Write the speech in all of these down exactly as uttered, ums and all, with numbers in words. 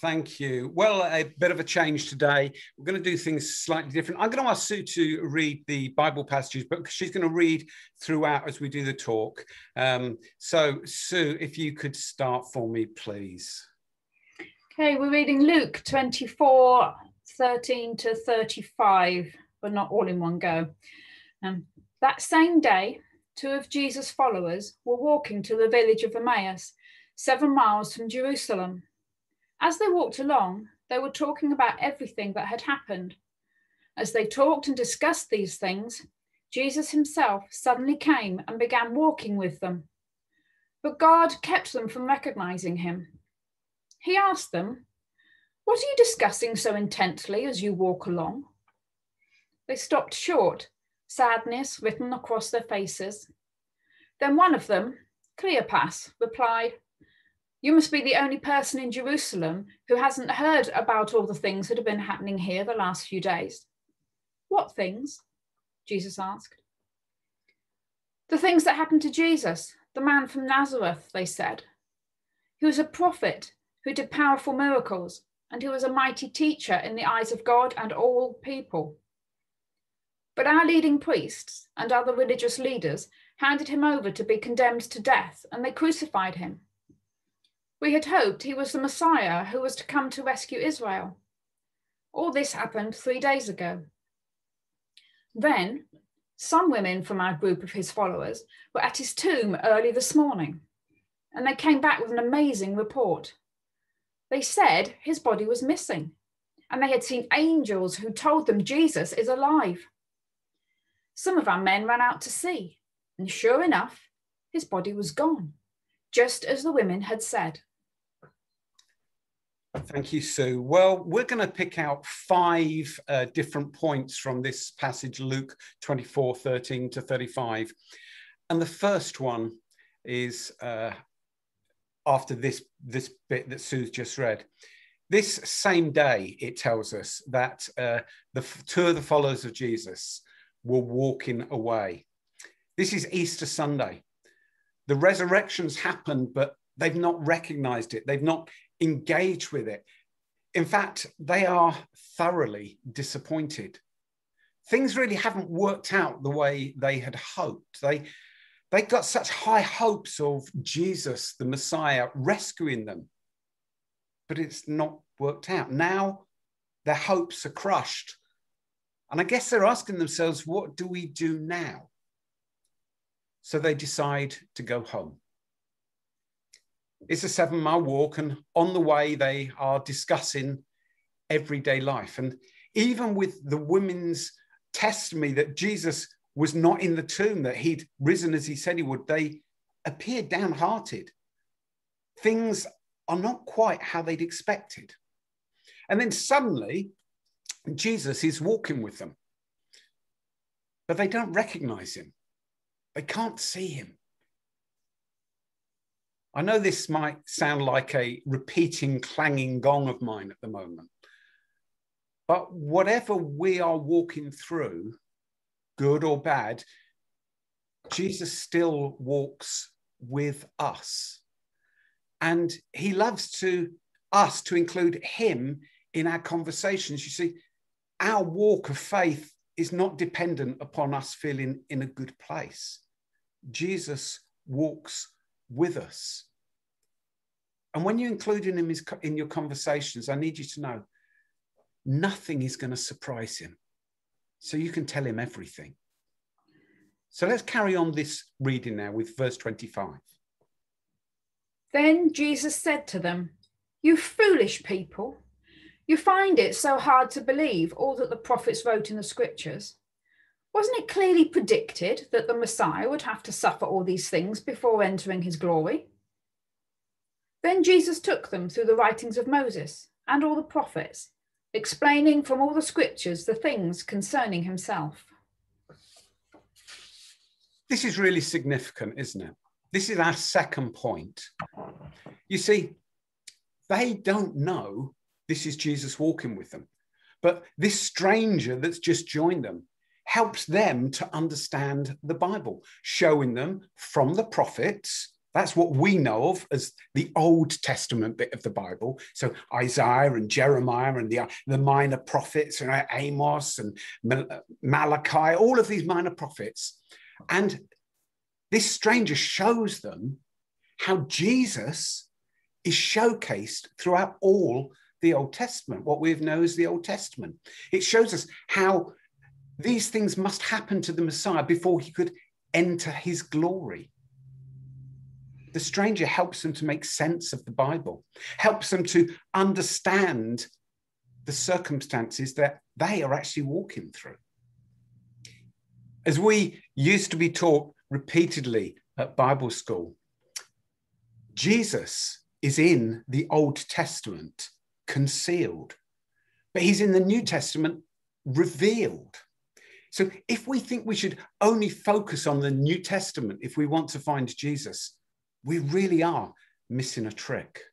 Thank you. Well, a bit of a change today. We're going to do things slightly different. I'm going to ask Sue to read the Bible passages, but she's going to read throughout as we do the talk. Um, so, Sue, if you could start for me, please. Okay, we're reading Luke twenty-four, thirteen to thirty-five, but not all in one go. Um, that same day, two of Jesus' followers were walking to the village of Emmaus, seven miles from Jerusalem. As they walked along, they were talking about everything that had happened. As they talked and discussed these things, Jesus himself suddenly came and began walking with them. But God kept them from recognizing him. He asked them, "What are you discussing so intently as you walk along?" They stopped short, sadness written across their faces. Then one of them, Cleopas, replied, "You must be the only person in Jerusalem who hasn't heard about all the things that have been happening here the last few days." "What things?" Jesus asked. "The things that happened to Jesus, the man from Nazareth," they said. "He was a prophet who did powerful miracles, and who was a mighty teacher in the eyes of God and all people. But our leading priests and other religious leaders handed him over to be condemned to death, and they crucified him. We had hoped he was the Messiah who was to come to rescue Israel. All this happened three days ago." Then some women from our group of his followers were at his tomb early this morning, and they came back with an amazing report. They said his body was missing, and they had seen angels who told them Jesus is alive. Some of our men ran out to see, and sure enough, his body was gone, just as the women had said. Thank you, Sue. Well, we're going to pick out five uh, different points from this passage, Luke twenty-four, thirteen to thirty-five. And the first one is uh, after this, this bit that Sue's just read. This same day, it tells us that uh, the two of the followers of Jesus were walking away. This is Easter Sunday. The resurrection's happened, but they've not recognized it. They've not engaged with it. In fact, they are thoroughly disappointed. Things really haven't worked out the way they had hoped. They, they got such high hopes of Jesus, the Messiah, rescuing them, but it's not worked out. Now their hopes are crushed. And I guess they're asking themselves, what do we do now? So they decide to go home. It's a seven mile walk, and on the way they are discussing everyday life. And even with the women's testimony that Jesus was not in the tomb, that he'd risen as he said he would, they appeared downhearted. Things are not quite how they'd expected. And then suddenly Jesus is walking with them, but they don't recognize him. They can't see him. I know this might sound like a repeating, clanging gong of mine at the moment, but whatever we are walking through, good or bad, Jesus still walks with us. And he loves to us to include him in our conversations. You see, our walk of faith is not dependent upon us feeling in a good place. Jesus walks with us. And when you include him in your conversations, I need you to know nothing is going to surprise him. So you can tell him everything. So let's carry on this reading now with verse twenty-five. Then Jesus said to them, "You foolish people, you find it so hard to believe all that the prophets wrote in the scriptures. Wasn't it clearly predicted that the Messiah would have to suffer all these things before entering his glory?" Then Jesus took them through the writings of Moses and all the prophets, explaining from all the scriptures the things concerning himself. This is really significant, isn't it? This is our second point. You see, they don't know this is Jesus walking with them, but this stranger that's just joined them helps them to understand the Bible, showing them from the prophets That's what we know of as the Old Testament bit of the Bible. So Isaiah and Jeremiah and the, the minor prophets, and Amos and Malachi, all of these minor prophets. And this stranger shows them how Jesus is showcased throughout all the Old Testament, what we know as the Old Testament. It shows us how these things must happen to the Messiah before he could enter his glory. The stranger helps them to make sense of the Bible, helps them to understand the circumstances that they are actually walking through. As we used to be taught repeatedly at Bible school, Jesus is in the Old Testament concealed, but he's in the New Testament revealed. So if we think we should only focus on the New Testament if we want to find Jesus, we really are missing a trick.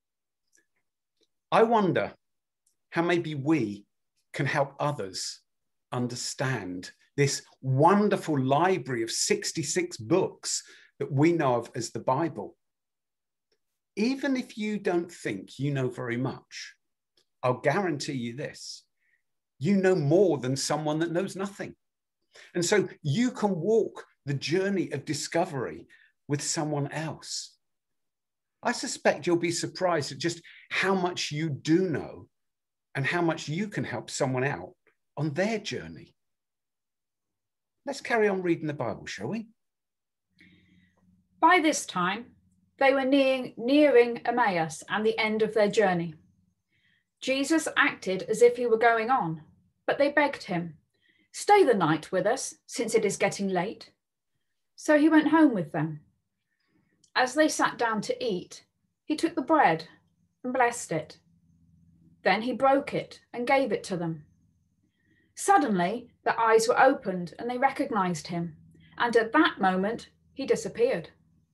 I wonder how maybe we can help others understand this wonderful library of sixty-six books that we know of as the Bible. Even if you don't think you know very much, I'll guarantee you this: you know more than someone that knows nothing. And so you can walk the journey of discovery with someone else. I suspect you'll be surprised at just how much you do know and how much you can help someone out on their journey. Let's carry on reading the Bible, shall we? By this time, they were nearing, nearing Emmaus and the end of their journey. Jesus acted as if he were going on, but they begged him, "Stay the night with us, since it is getting late." So he went home with them. As they sat down to eat, he took the bread and blessed it. Then he broke it and gave it to them. Suddenly, their eyes were opened and they recognized him. And at that moment, he disappeared.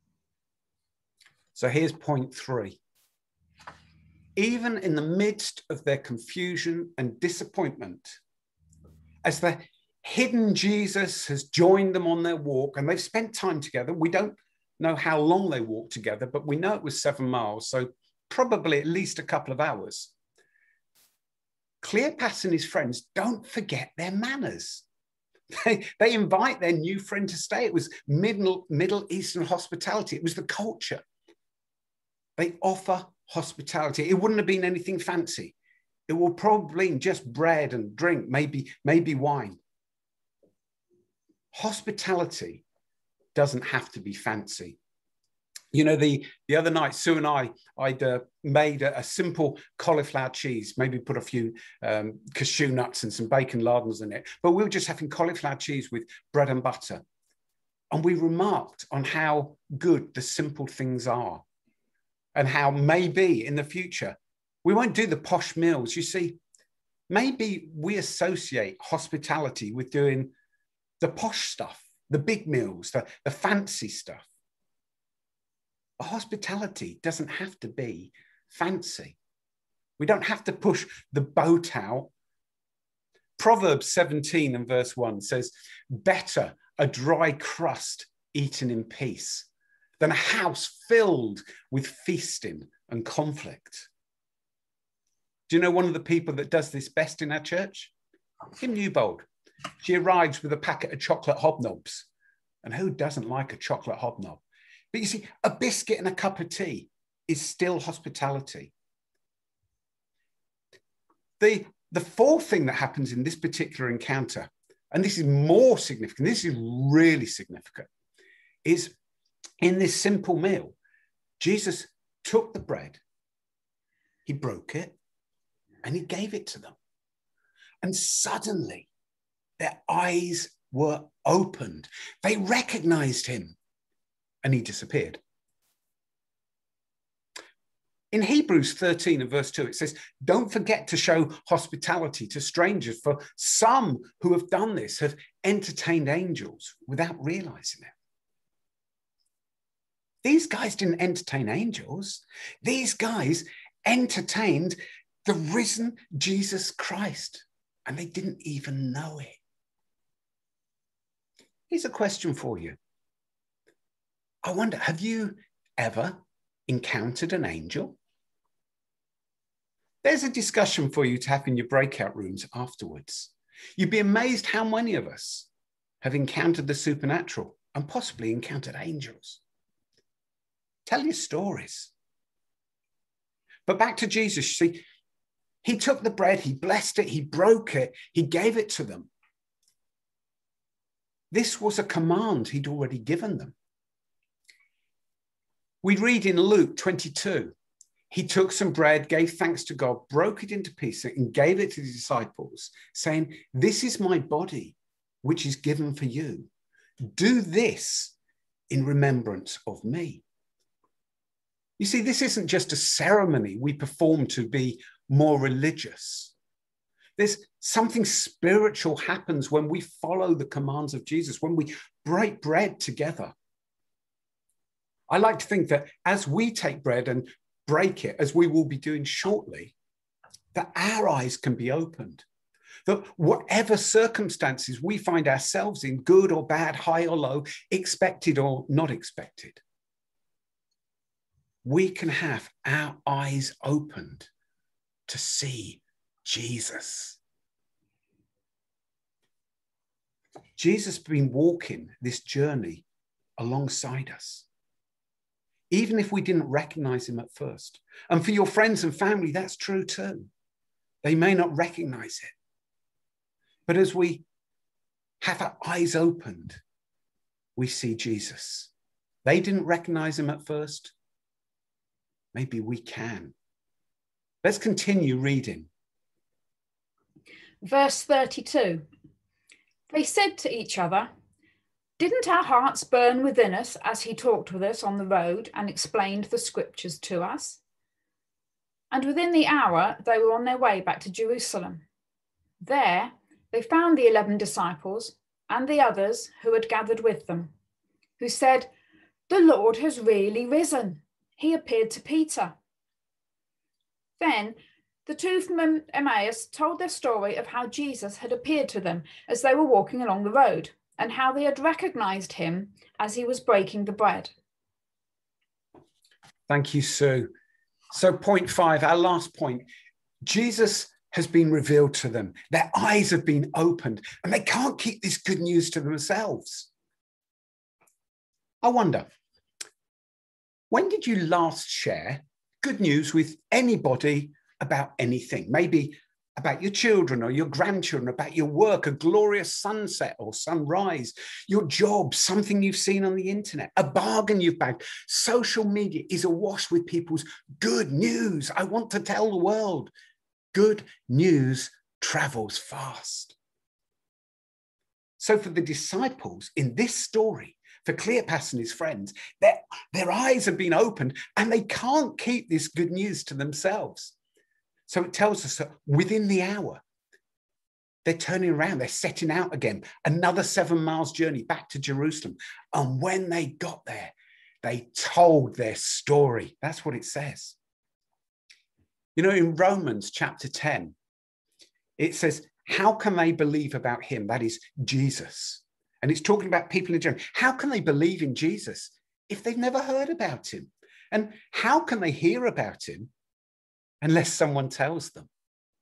So here's point three. Even in the midst of their confusion and disappointment, as the hidden Jesus has joined them on their walk and they've spent time together, we don't know how long they walked together, but we know it was seven miles, so probably at least a couple of hours. Cleopas and his friends don't forget their manners. They, they invite their new friend to stay. It was Middle, Middle Eastern hospitality. It was the culture. They offer hospitality. It wouldn't have been anything fancy. It will probably be just bread and drink, maybe, maybe wine. Hospitality doesn't have to be fancy. You know, the, the other night, Sue and I, I'd uh, made a, a simple cauliflower cheese, maybe put a few um, cashew nuts and some bacon lardons in it. But we were just having cauliflower cheese with bread and butter. And we remarked on how good the simple things are and how maybe in the future, we won't do the posh meals. You see, maybe we associate hospitality with doing the posh stuff, the big meals, the, the fancy stuff. But hospitality doesn't have to be fancy. We don't have to push the boat out. Proverbs seventeen and verse one says, "Better a dry crust eaten in peace than a house filled with feasting and conflict." Do you know one of the people that does this best in our church? Kim Newbold. She arrives with a packet of chocolate hobnobs. And who doesn't like a chocolate hobnob? But you see, a biscuit and a cup of tea is still hospitality. The, the fourth thing that happens in this particular encounter, and this is more significant, this is really significant, is in this simple meal, Jesus took the bread, he broke it, and he gave it to them. And suddenly, their eyes were opened. They recognized him, and he disappeared. In Hebrews thirteen and verse two, it says, "Don't forget to show hospitality to strangers, for some who have done this have entertained angels without realizing it." These guys didn't entertain angels. These guys entertained the risen Jesus Christ, and they didn't even know it. Here's a question for you. I wonder, have you ever encountered an angel? There's a discussion for you to have in your breakout rooms afterwards. You'd be amazed how many of us have encountered the supernatural and possibly encountered angels. Tell your stories. But back to Jesus, you see, he took the bread, he blessed it, he broke it, he gave it to them. This was a command he'd already given them. We read in Luke twenty-two, he took some bread, gave thanks to God, broke it into pieces and gave it to the disciples, saying, "This is my body, which is given for you. Do this in remembrance of me." You see, this isn't just a ceremony we perform to be more religious. There's something spiritual happens when we follow the commands of Jesus, when we break bread together. I like to think that as we take bread and break it, as we will be doing shortly, that our eyes can be opened. That whatever circumstances we find ourselves in, good or bad, high or low, expected or not expected, we can have our eyes opened to see Jesus. Jesus has been walking this journey alongside us, even if we didn't recognize him at first. And for your friends and family, that's true too. They may not recognize it. But as we have our eyes opened, we see Jesus. They didn't recognize him at first. Maybe we can. Let's continue reading. Verse thirty-two. They said to each other, "Didn't our hearts burn within us as he talked with us on the road and explained the scriptures to us?" And within the hour, they were on their way back to Jerusalem. There, they found the eleven disciples and the others who had gathered with them, who said, "The Lord has really risen. He appeared to Peter." Then the two from Emmaus told their story of how Jesus had appeared to them as they were walking along the road, and how they had recognized him as he was breaking the bread. Thank you, Sue. So point five, our last point, Jesus has been revealed to them. Their eyes have been opened and they can't keep this good news to themselves. I wonder, when did you last share good news with anybody about anything? Maybe about your children or your grandchildren, about your work, a glorious sunset or sunrise, your job, something you've seen on the internet, a bargain you've bagged. Social media is awash with people's good news. I want to tell the world. Good news travels fast. So for the disciples in this story, for Cleopas and his friends, their, their eyes have been opened and they can't keep this good news to themselves. So it tells us that within the hour, they're turning around, they're setting out again, another seven miles journey back to Jerusalem. And when they got there, they told their story. That's what it says. You know, in Romans chapter ten, it says, how can they believe about him? That is Jesus. And it's talking about people in general. How can they believe in Jesus if they've never heard about him? And how can they hear about him unless someone tells them?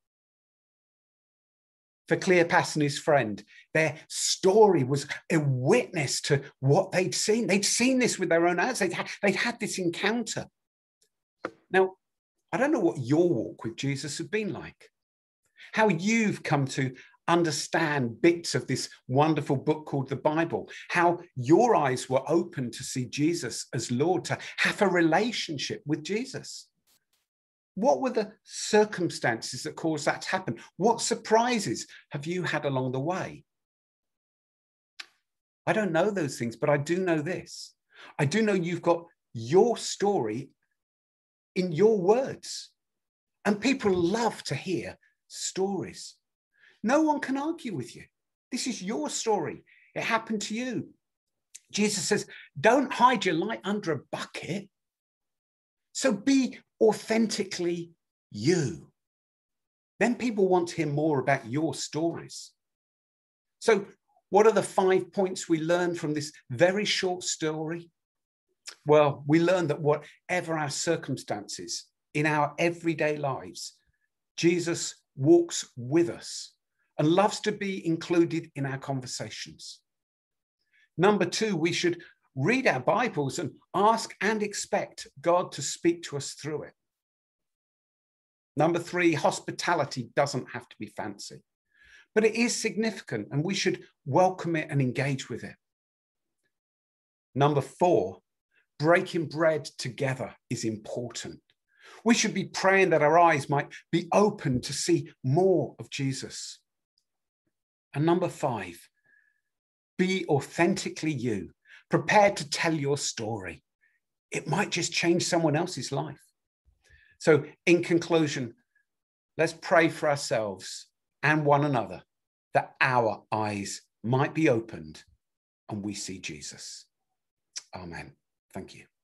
For Cleopas and his friend, their story was a witness to what they'd seen. They'd seen this with their own eyes. They'd had, they'd had this encounter. Now, I don't know what your walk with Jesus has been like, how you've come to understand bits of this wonderful book called the Bible, how your eyes were open to see Jesus as Lord, to have a relationship with Jesus. What were the circumstances that caused that to happen? What surprises have you had along the way? I don't know those things, but I do know this. I do know you've got your story in your words, and people love to hear stories. No one can argue with you. This is your story. It happened to you. Jesus says, don't hide your light under a bucket. So be authentically you. Then people want to hear more about your stories. So what are the five points we learned from this very short story? Well, we learn that whatever our circumstances in our everyday lives, Jesus walks with us and loves to be included in our conversations. Number two, we should read our Bibles and ask and expect God to speak to us through it. Number three, hospitality doesn't have to be fancy, but it is significant and we should welcome it and engage with it. Number four, breaking bread together is important. We should be praying that our eyes might be open to see more of Jesus. And number five, be authentically you, prepared to tell your story. It might just change someone else's life. So in conclusion, let's pray for ourselves and one another that our eyes might be opened and we see Jesus. Amen. Thank you.